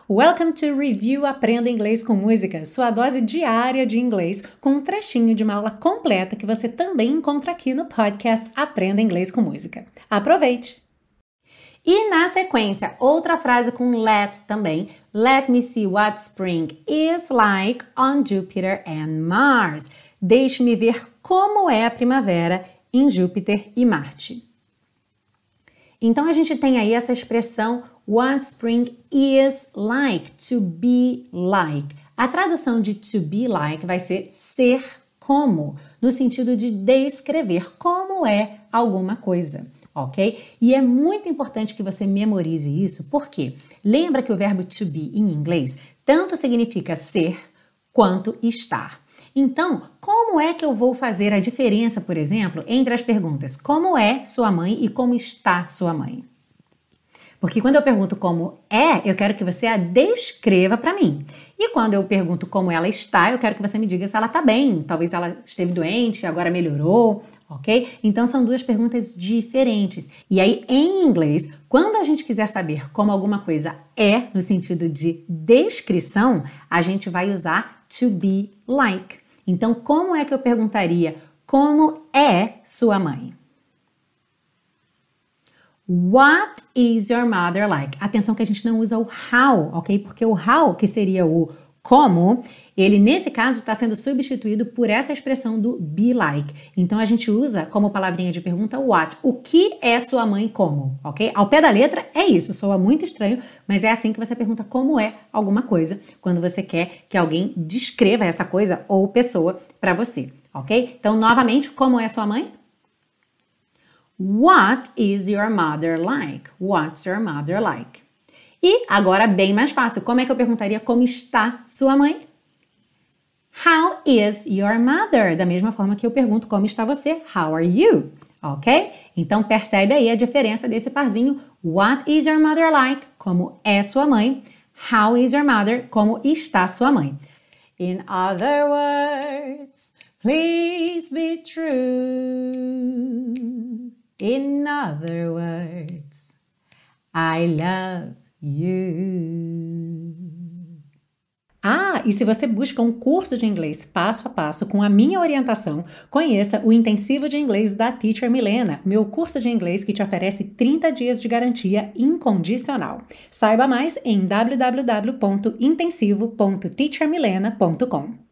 Welcome to Review Aprenda Inglês com Música, sua dose diária de inglês com um trechinho de uma aula completa que você também encontra aqui no podcast Aprenda Inglês com Música. Aproveite! E na sequência, outra frase com let também. Let me see what spring is like on Jupiter and Mars. Deixe-me ver como é a primavera em Júpiter e Marte. Então, a gente tem aí essa expressão what spring is like, to be like. A tradução de to be like vai ser como, no sentido de descrever como é alguma coisa, ok? E é muito importante que você memorize isso, porque lembra que o verbo to be em inglês tanto significa ser quanto estar. Então, como é que eu vou fazer a diferença, por exemplo, entre as perguntas como é sua mãe e como está sua mãe? Porque quando eu pergunto como é, eu quero que você a descreva para mim. E quando eu pergunto como ela está, eu quero que você me diga se ela está bem. Talvez ela esteve doente, agora melhorou, ok? Então, são duas perguntas diferentes. E aí, em inglês, quando a gente quiser saber como alguma coisa é, no sentido de descrição, a gente vai usar to be like. Então, como é que eu perguntaria como é sua mãe? What is your mother like? Atenção que a gente não usa o how, ok? Porque o how, que seria o como, ele nesse caso está sendo substituído por essa expressão do be like. Então a gente usa como palavrinha de pergunta what. O que é sua mãe como, ok? Ao pé da letra é isso, soa muito estranho, mas é assim que você pergunta como é alguma coisa, quando você quer que alguém descreva essa coisa ou pessoa para você, ok? Então, novamente, como é sua mãe? What is your mother like? What's your mother like? E agora bem mais fácil, como é que eu perguntaria como está sua mãe? How is your mother? Da mesma forma que eu pergunto como está você? How are you? Ok? Então percebe aí a diferença desse parzinho. What is your mother like? Como é sua mãe? How is your mother? Como está sua mãe? In other words, please be true. In other words, I love you. Ah, e se você busca um curso de inglês passo a passo com a minha orientação, conheça o Intensivo de Inglês da Teacher Milena, meu curso de inglês que te oferece 30 dias de garantia incondicional. Saiba mais em www.intensivo.teachermilena.com.